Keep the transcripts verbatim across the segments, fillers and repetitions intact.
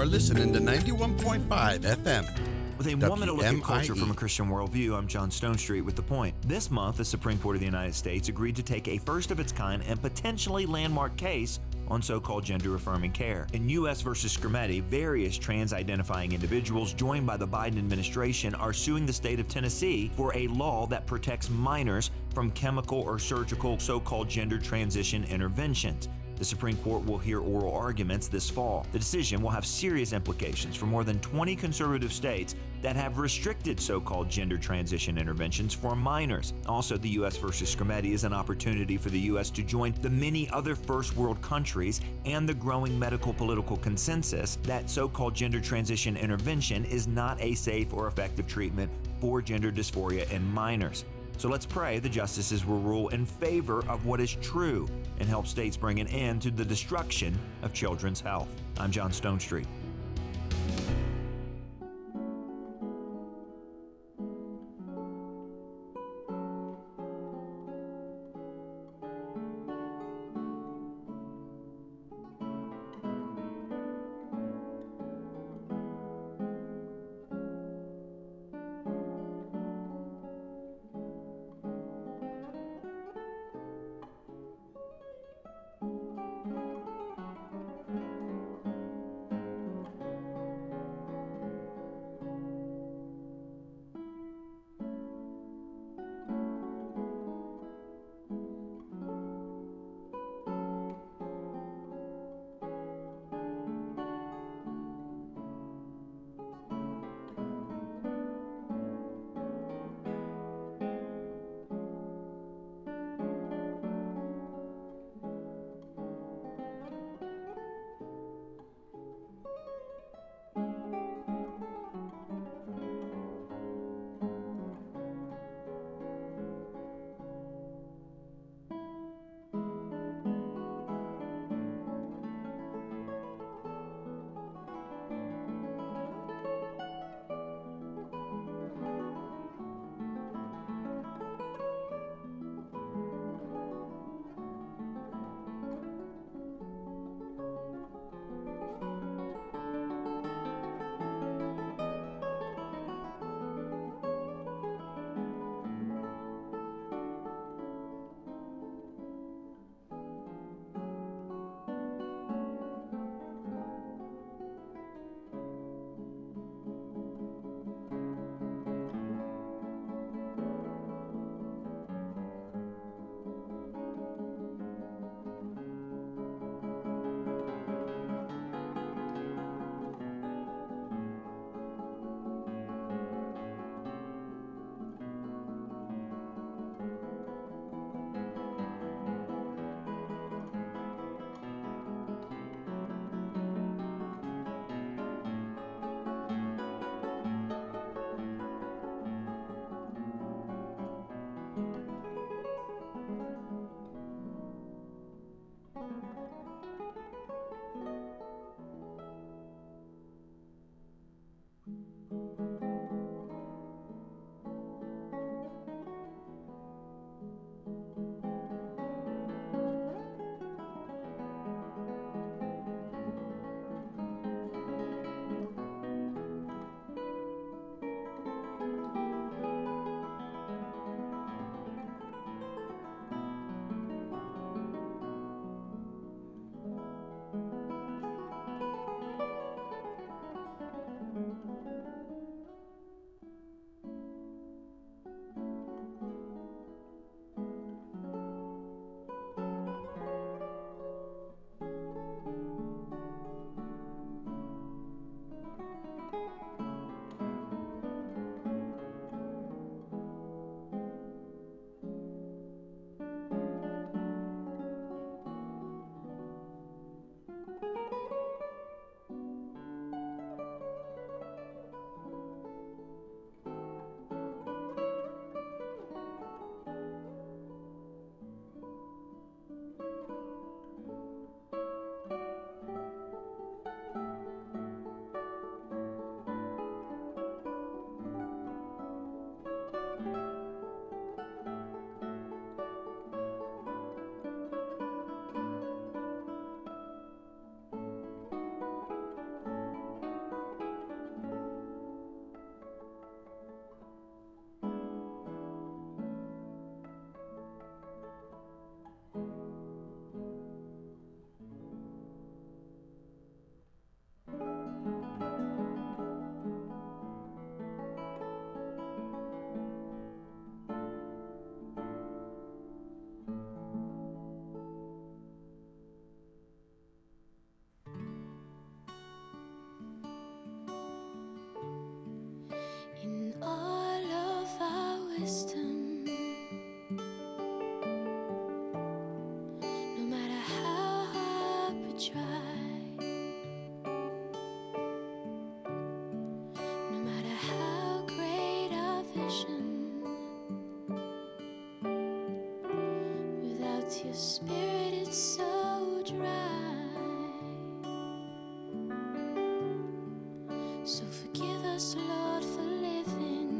are listening to ninety-one point five F M. With a one-minute look at culture from a W M I E. Christian worldview, I'm John Stonestreet with The Point. This month, the Supreme Court of the United States agreed to take a first-of-its-kind and potentially landmark case on so-called gender-affirming care. In U S versus Scrimeti, various trans-identifying individuals joined by the Biden administration are suing the state of Tennessee for a law that protects minors from chemical or surgical so-called gender transition interventions. The Supreme Court will hear oral arguments this fall. The decision will have serious implications for more than twenty conservative states that have restricted so-called gender transition interventions for minors. Also, the U S versus Scrimeti is an opportunity for the U S to join the many other first world countries and the growing medical political consensus that so-called gender transition intervention is not a safe or effective treatment for gender dysphoria in minors. So let's pray the justices will rule in favor of what is true and help states bring an end to the destruction of children's health. I'm John Stonestreet. wisdom. No matter how hard we try, no matter how great our vision, without your spirit it's so dry. So forgive us, Lord, for living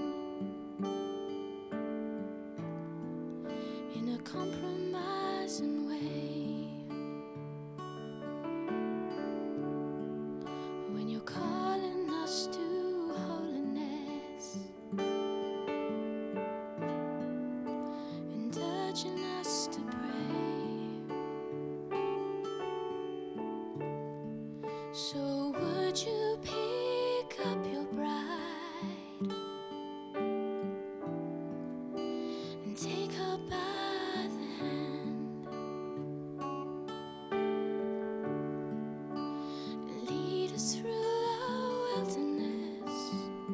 in a compromising way. When you're calling us to holiness and urging us to pray, so would you pick up your bride and take her by the hand and lead us through the wilderness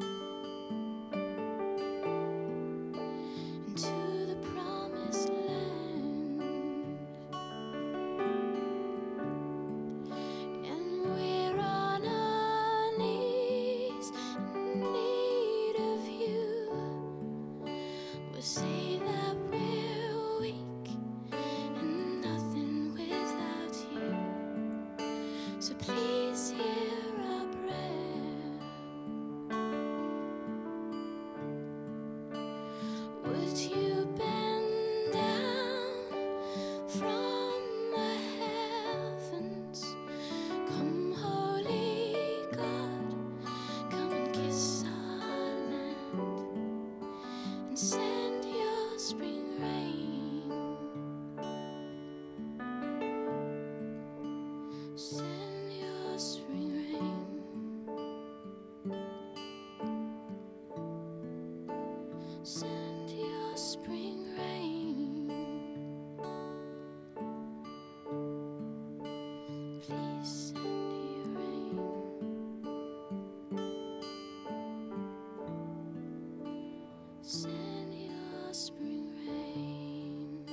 into the promised land. And we're on our knees in need of you. We'll say that we're weak and nothing without you. So please hear our prayer. Would you bend down from the heavens? Come, Holy God, come and kiss our land and send your spring rain. Send your spring rain. Send your spring rain. Please send your rain. Send your spring rain.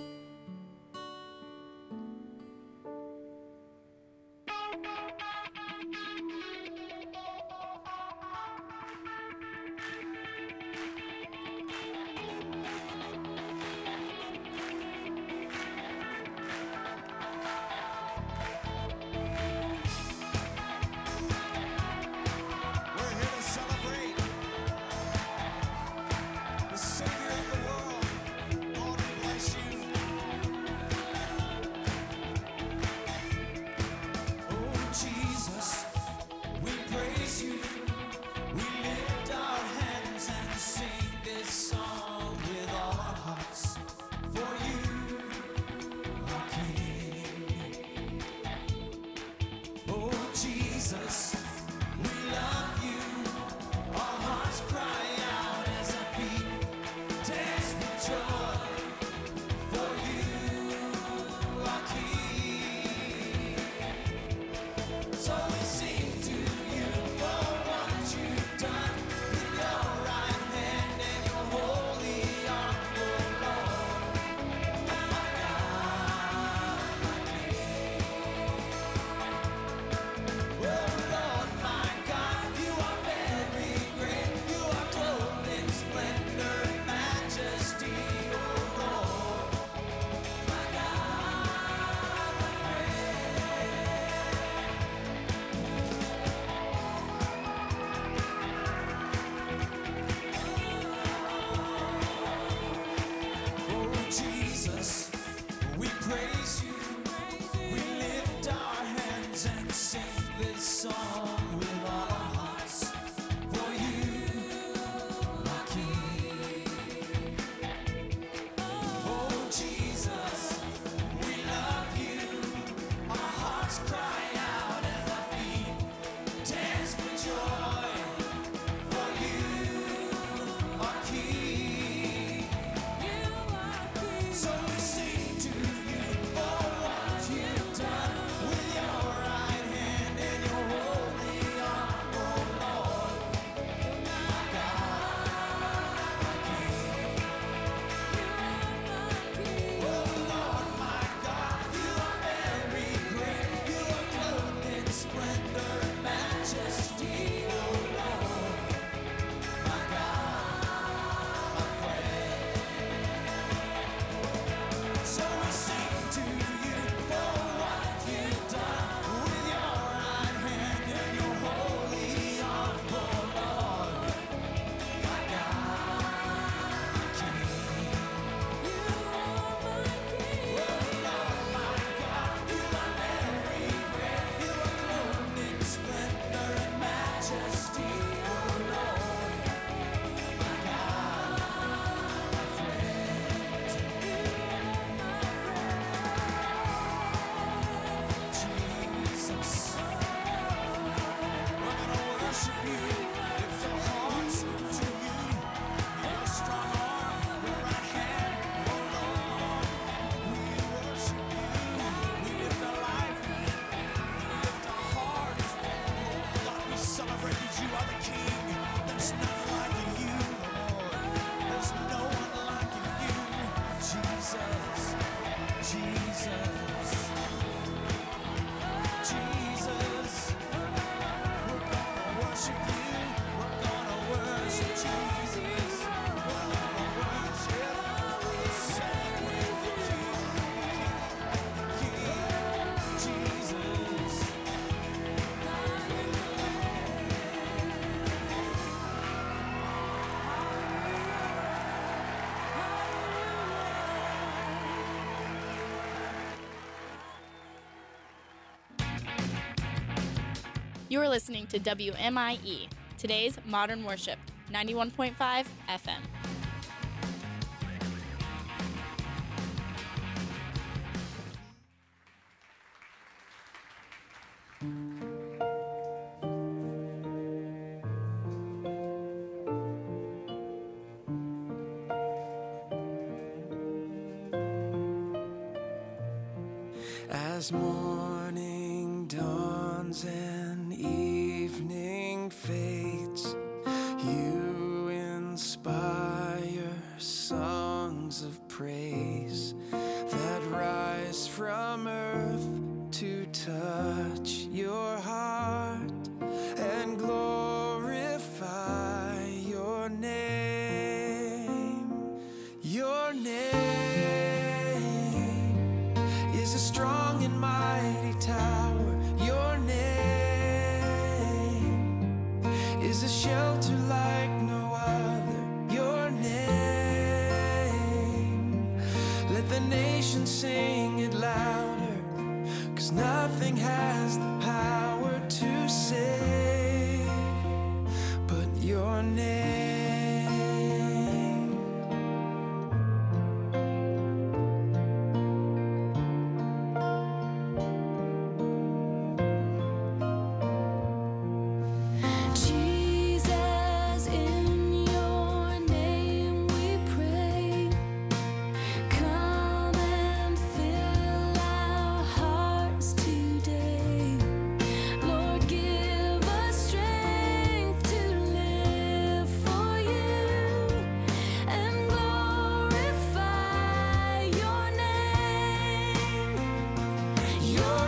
We're here to celebrate the Savior of the world. Lord, we bless you. Oh, Jesus, we praise you. We lift our hands and sing this song with all our hearts. For you, our King. Oh, Jesus, we love you. Our hearts cry out as our feet dance with joy. For you, our King. So we sing to you for what you've done with your right hand and your holy arm, oh Lord, my God, my King. Oh Lord, my God, you are very great. You are clothed in splendor and majesty, oh Lord, my God, my friend. Oh Jesus, we praise you. We lift our hands and sing this song with all our hearts. For you, our King. Oh Jesus, we love you. Our hearts cry out as our feet dance with joy. For you, our King. So we sing to you for what you've done with your right hand and your holy You are listening to W M I E, today's Modern Worship, ninety-one point five F M. As morning dawns and evening fades, you inspire songs of praise that rise from earth to touch your heart and glorify your name. Your name is a strong and mighty tower. Your name is a shelter like no other. Your name, let the nations sing it louder, 'cause nothing has the power to save but your name. Jesus, in your name we pray. Come and fill our hearts today. Lord, give us strength to live for you and glorify your name. Your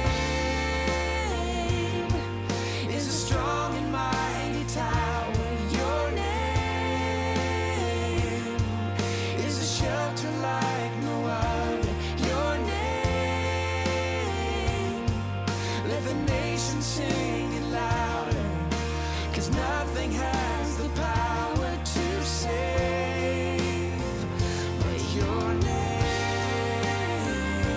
name is a strong and mighty tower. Your name is a shelter like no other. Your name, let the nations sing it louder, 'cause nothing has the power to save but your name.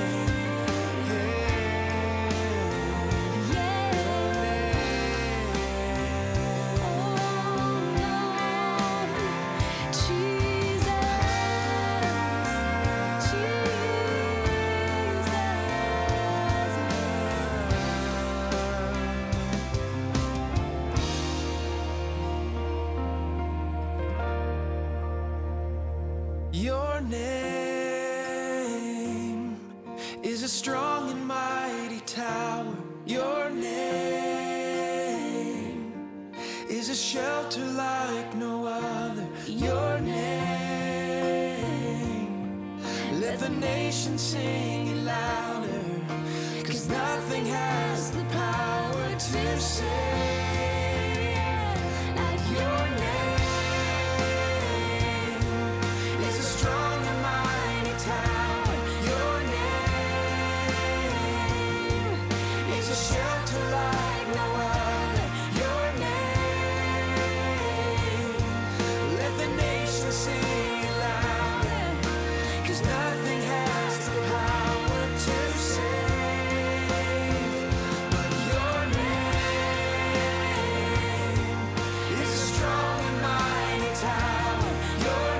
Your name is a strong and mighty tower. Your name is a shelter like no other. Your name, let the nations sing it louder, 'cause nothing has the power to save like your name. Is a strong and mighty tower. Your name is a shelter like no other. Your name, let the nations sing it louder, 'cause nothing has the power to save but your name. Is a strong and mighty tower. Your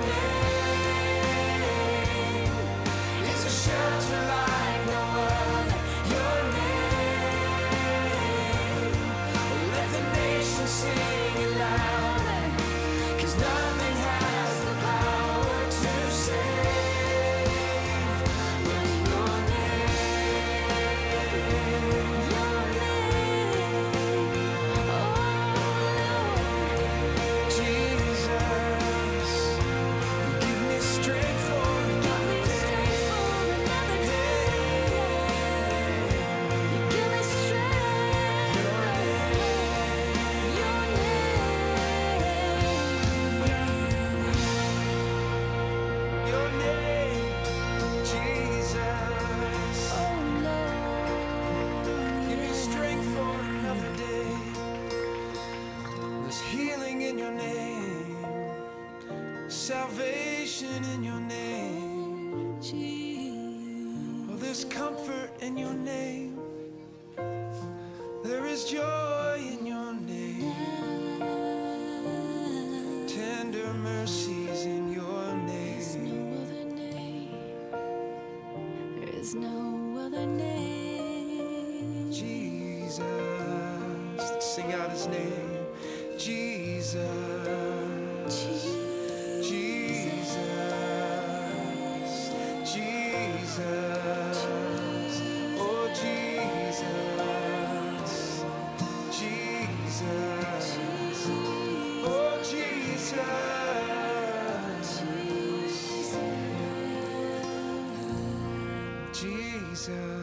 name is a shelter like no other. Your name, let the nations sing it louder, 'cause nothing has the power to save but your name. Your name, oh Lord, Jesus, give me strength for another day. Give me strength. Your name. Your name, Jesus. Oh Lord, give me strength for another day. There's healing in your name, salvation in your name. Oh, there's comfort in your name. There is is joy in your name. Tender mercies in your name. There is no other name. Jesus. Sing out his name. Jesus. Jesus. Jesus. Oh, Jesus. Jesus. Oh, Jesus. Jesus.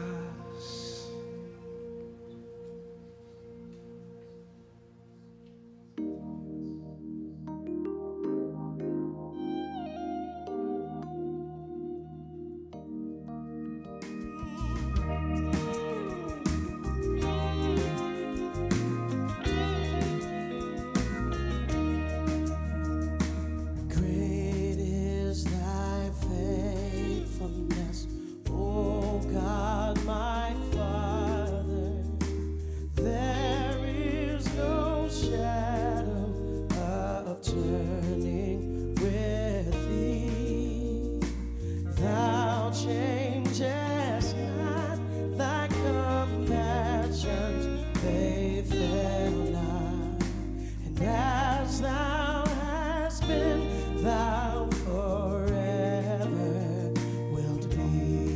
Great is thy faithfulness, O God, my Father. There is no shadow of turning with thee. Thou changest not, thy compassions, they fail not. And as thou hast been, thou forever wilt be.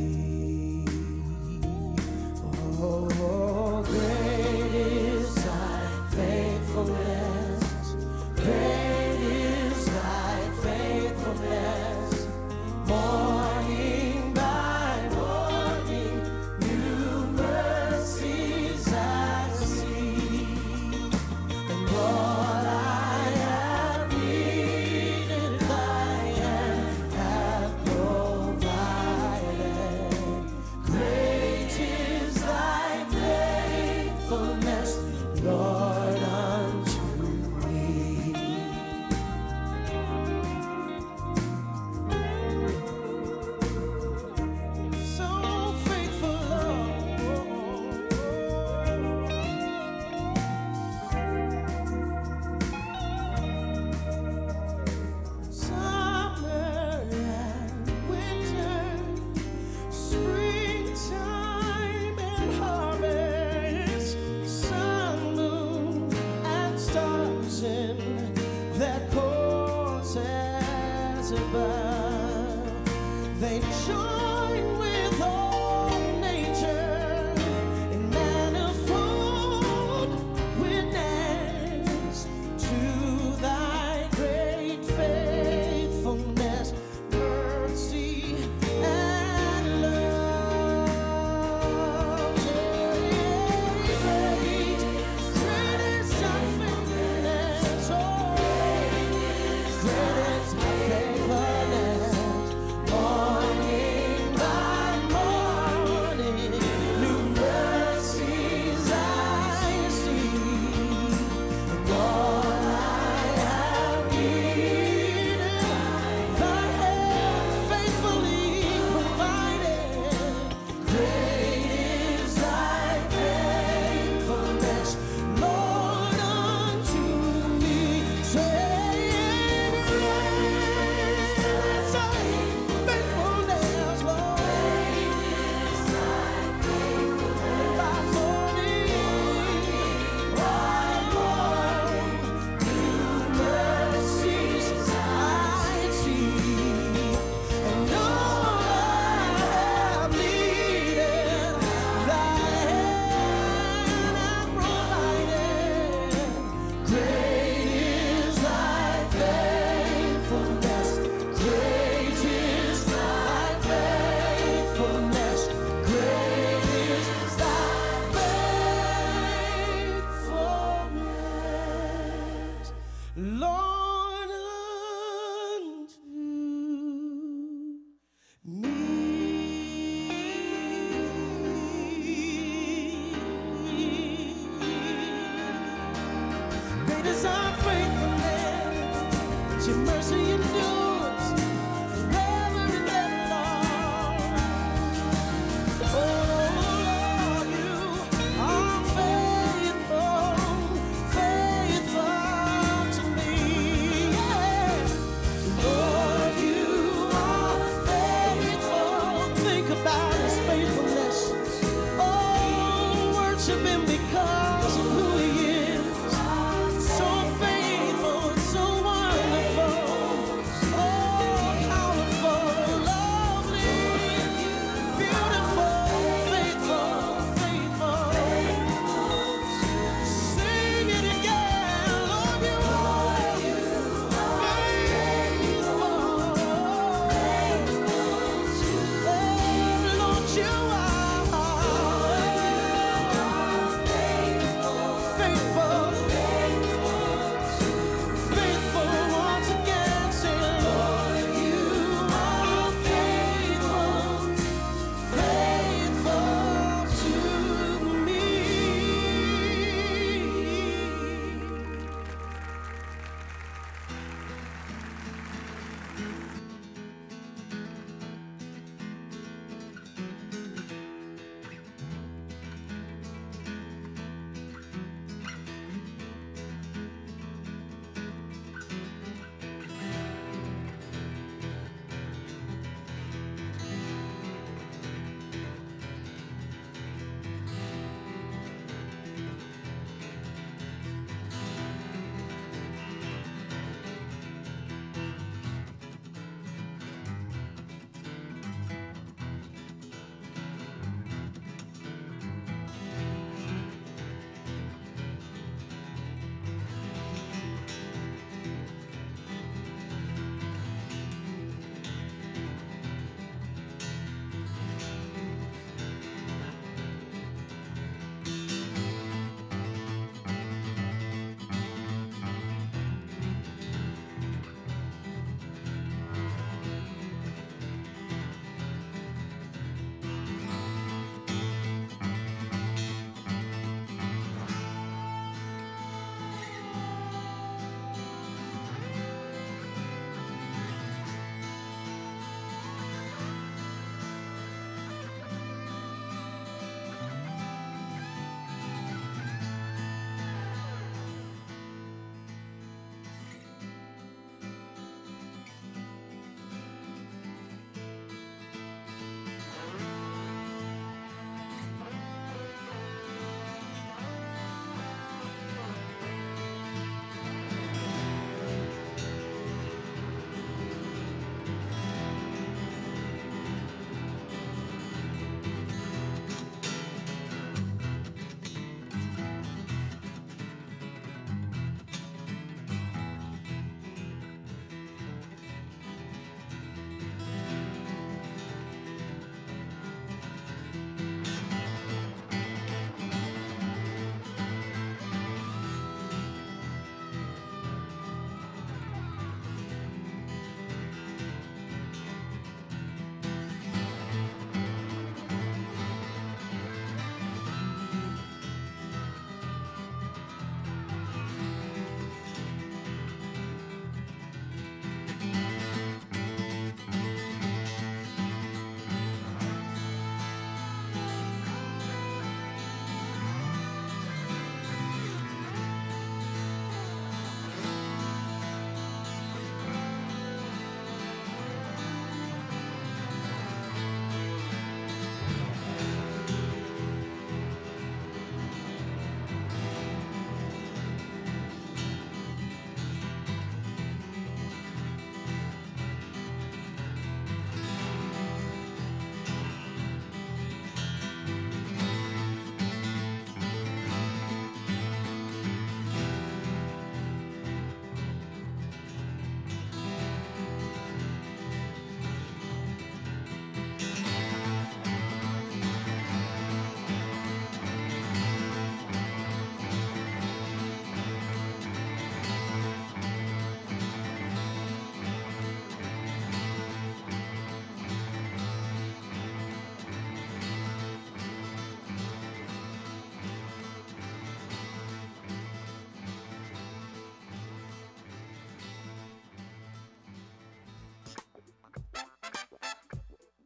Oh, great is thy faithfulness. Great is thy faithfulness. Morning by morning, new mercies I see. And all I have needed, thy hand hath provided. Great is thy faithfulness, Lord, unto me. So faithful, Lord. Summer and winter, springtime and harvest, sun, moon,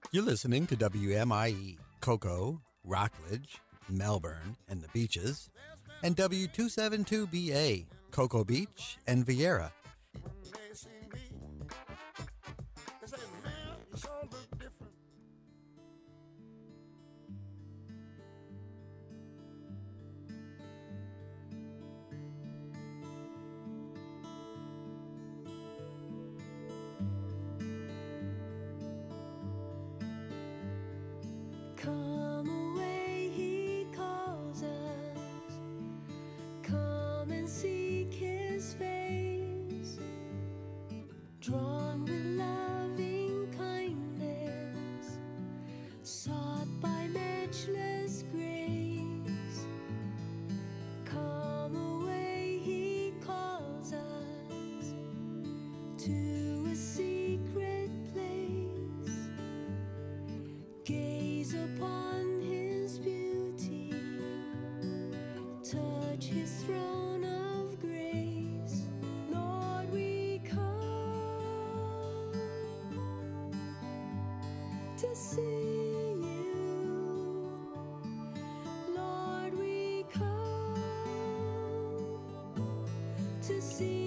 You're listening to W M I E, Cocoa, Rockledge, Melbourne, and the Beaches, and W two seventy-two B A, Cocoa Beach and Vieira. They see me. They say, man, you sure look different. Come away, he calls us. Come and seek his face. Drawn with loving kindness, sought by matchless grace. Come away, he calls us to a secret place. Gaze upon his beauty, touch his throne of grace. Lord, we come to see you. Lord, we come to see